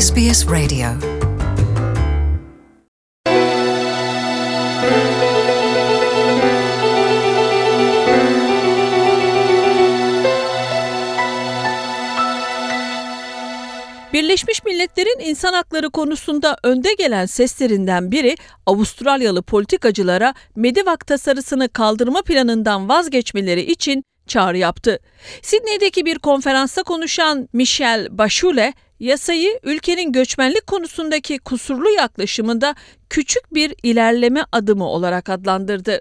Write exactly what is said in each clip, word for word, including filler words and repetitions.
S B S Radio. Birleşmiş Milletler'in insan hakları konusunda önde gelen seslerinden biri, Avustralyalı politikacılara Medivac tasarısını kaldırma planından vazgeçmeleri için çağrı yaptı. Sydney'deki bir konferansta konuşan Michelle Bachelet, yasayı ülkenin göçmenlik konusundaki kusurlu yaklaşımında küçük bir ilerleme adımı olarak adlandırdı.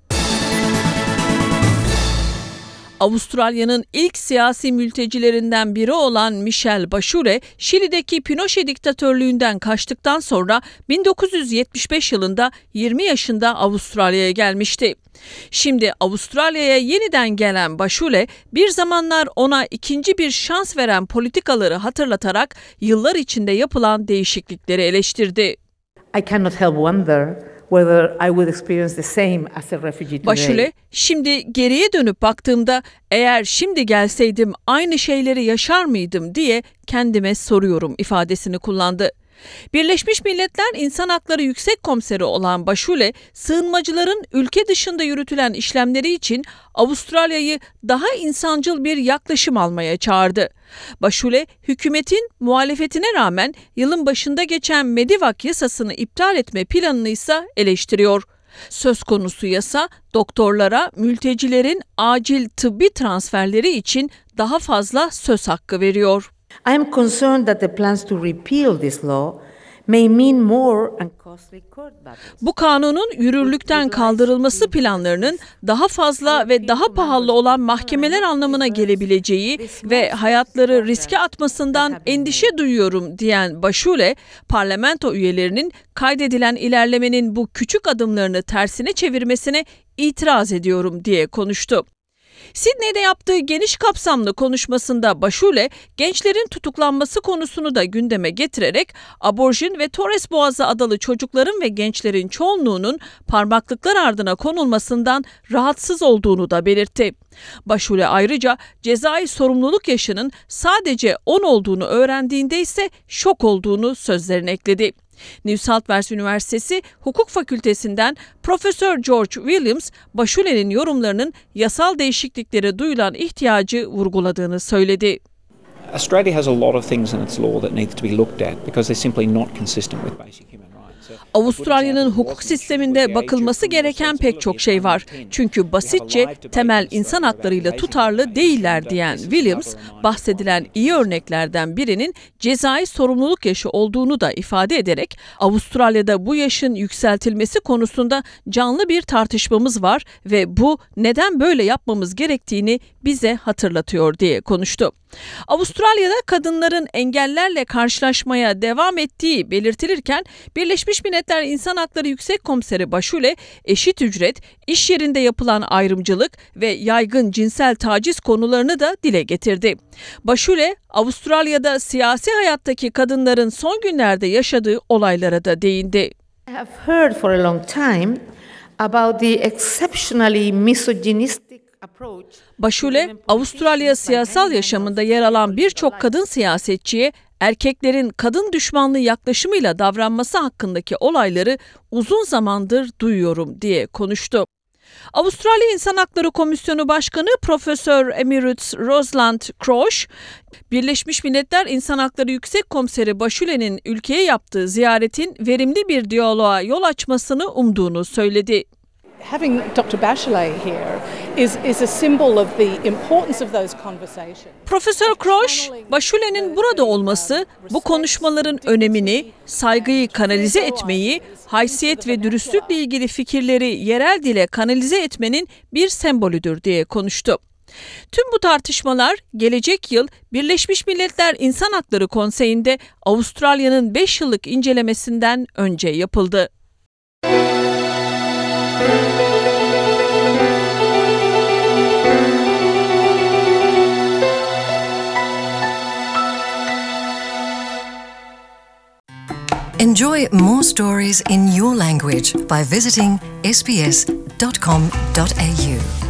Avustralya'nın ilk siyasi mültecilerinden biri olan Michelle Bachelet, Şili'deki Pinochet diktatörlüğünden kaçtıktan sonra bin dokuz yüz yetmiş beş yılında yirmi yaşında Avustralya'ya gelmişti. Şimdi Avustralya'ya yeniden gelen Bachelet, bir zamanlar ona ikinci bir şans veren politikaları hatırlatarak yıllar içinde yapılan değişiklikleri eleştirdi. I cannot help wonder whether I would experience the same as a refugee today. Bachelet, şimdi geriye dönüp baktığımda eğer şimdi gelseydim aynı şeyleri yaşar mıydım diye kendime soruyorum ifadesini kullandı. Birleşmiş Milletler İnsan Hakları Yüksek Komiseri olan Bachelet, sığınmacıların ülke dışında yürütülen işlemleri için Avustralya'yı daha insancıl bir yaklaşım almaya çağırdı. Bachelet, hükümetin muhalefetine rağmen yılın başında geçen Medivac yasasını iptal etme planını ise eleştiriyor. Söz konusu yasa, doktorlara mültecilerin acil tıbbi transferleri için daha fazla söz hakkı veriyor. I am concerned that the plans to repeal this law may mean more and costly court battles. Bu kanunun yürürlükten kaldırılması planlarının daha fazla ve daha pahalı olan mahkemeler anlamına gelebileceği ve hayatları riske atmasından endişe duyuyorum diyen Bachelet, parlamento üyelerinin kaydedilen ilerlemenin bu küçük adımlarını tersine çevirmesine itiraz ediyorum diye konuştu. Sydney'de yaptığı geniş kapsamlı konuşmasında Bachelet, gençlerin tutuklanması konusunu da gündeme getirerek aborjin ve Torres Boğazı adalı çocukların ve gençlerin çoğunluğunun parmaklıklar ardına konulmasından rahatsız olduğunu da belirtti. Bachelet ayrıca cezai sorumluluk yaşının sadece on olduğunu öğrendiğinde ise şok olduğunu sözlerine ekledi. New South Wales Üniversitesi Hukuk Fakültesinden Profesör George Williams, Bachelet'in yorumlarının yasal değişikliklere duyulan ihtiyacı vurguladığını söyledi. Australia has a lot of things in its law that needs to be looked at because they're simply not consistent with basic human rights. Avustralya'nın hukuk sisteminde bakılması gereken pek çok şey var. Çünkü basitçe temel insan haklarıyla tutarlı değiller diyen Williams, bahsedilen iyi örneklerden birinin cezai sorumluluk yaşı olduğunu da ifade ederek, Avustralya'da bu yaşın yükseltilmesi konusunda canlı bir tartışmamız var ve bu neden böyle yapmamız gerektiğini bize hatırlatıyor diye konuştu. Avustralya'da kadınların engellerle karşılaşmaya devam ettiği belirtilirken, Birleşmiş Milletler İnsan Hakları Yüksek Komiseri Bachelet, eşit ücret, iş yerinde yapılan ayrımcılık ve yaygın cinsel taciz konularını da dile getirdi. Bachelet, Avustralya'da siyasi hayattaki kadınların son günlerde yaşadığı olaylara da değindi. I have heard for a long time about the exceptionally misogynistic approach. Bachelet, Avustralya siyasal yaşamında yer alan birçok kadın siyasetçiye erkeklerin kadın düşmanlığı yaklaşımıyla davranması hakkındaki olayları uzun zamandır duyuyorum diye konuştu. Avustralya İnsan Hakları Komisyonu Başkanı Profesör Emeritus Rosalind Krosh, Birleşmiş Milletler İnsan Hakları Yüksek Komiseri Bachelet'in ülkeye yaptığı ziyaretin verimli bir diyaloğa yol açmasını umduğunu söyledi. Having Doctor Bachelet here is is a symbol of the importance of those conversations. Profesör Krosh, Bachelet'in burada olması, bu konuşmaların önemini, saygıyı kanalize etmeyi, haysiyet ve dürüstlükle ilgili fikirleri yerel dile kanalize etmenin bir sembolüdür diye konuştu. Tüm bu tartışmalar gelecek yıl Birleşmiş Milletler İnsan Hakları Konseyi'nde Avustralya'nın beş yıllık incelemesinden önce yapıldı. Enjoy more stories in your language by visiting s b s dot com dot a u.